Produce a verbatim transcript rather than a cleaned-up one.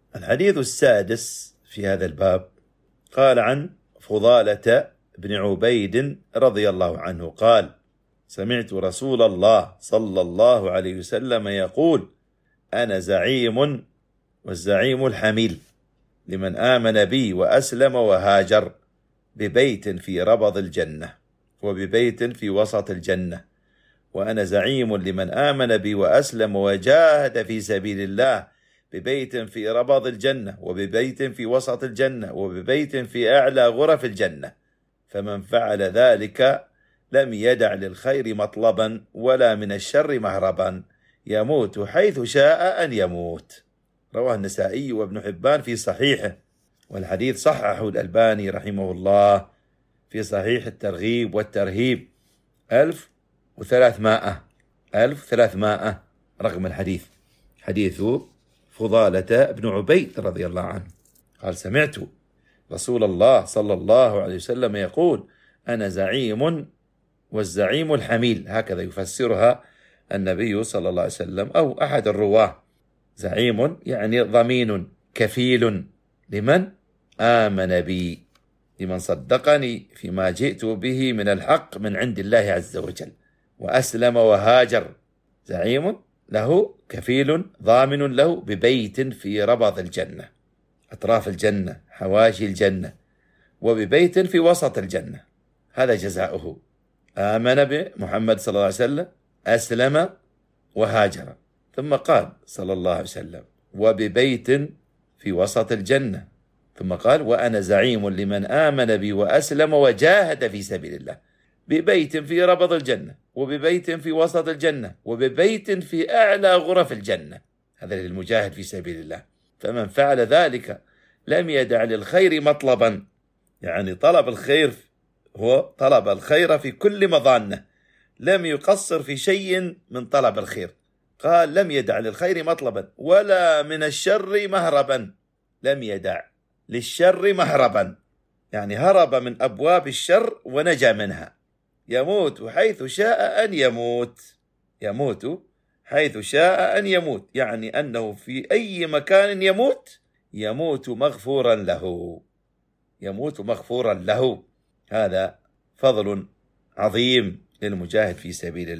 الحديث السادس في هذا الباب قال عن فضالة بن عبيد رضي الله عنه قال: سمعت رسول الله صلى الله عليه وسلم يقول: أنا زعيم والزعيم الحميل لمن آمن بي وأسلم وهاجر ببيت في ربض الجنة وببيت في وسط الجنة، وأنا زعيم لمن آمن بي وأسلم وجاهد في سبيل الله ببيت في ربض الجنة وببيت في وسط الجنة وببيت في أعلى غرف الجنة، فمن فعل ذلك لم يدع للخير مطلبا ولا من الشر مهربا، يموت حيث شاء أن يموت. رواه النسائي وابن حبان في صحيحه، والحديث صححه الألباني رحمه الله في صحيح الترغيب والترهيب ألف وثلاثمائة ألف وثلاثمائة رقم الحديث، حديث فضالة بن عبيد رضي الله عنه قال: سمعت رسول الله صلى الله عليه وسلم يقول: أنا زعيم والزعيم الحميل، هكذا يفسرها النبي صلى الله عليه وسلم أو أحد الرواه. زعيم يعني ضمين كفيل لمن آمن بي، لمن صدقني فيما جئت به من الحق من عند الله عز وجل وأسلم وهاجر. زعيم له كفيل ضامن له ببيت في ربض الجنة، أطراف الجنة، حواشي الجنة، وببيت في وسط الجنة، هذا جزاؤه. آمن بمحمد صلى الله عليه وسلم، أسلم وهاجر، ثم قال صلى الله عليه وسلم: وببيت في وسط الجنة، ثم قال: وأنا زعيم لمن آمن بي وأسلم وجاهد في سبيل الله، ببيت في ربض الجنة وببيت في وسط الجنة وببيت في أعلى غرف الجنة، هذا للمجاهد في سبيل الله. فمن فعل ذلك لم يدع للخير مطلبا، يعني طلب الخير هو طلب الخير في كل مظانه، لم يقصر في شيء من طلب الخير. قال: لم يدع للخير مطلبا ولا من الشر مهربا، لم يدع للشر مهربا، يعني هرب من أبواب الشر ونجا منها. يموت حيث شاء أن يموت، يموت حيث شاء أن يموت، يعني أنه في أي مكان يموت يموت مغفورا له، يموت مغفورا له. هذا فضل عظيم للمجاهد في سبيل الله.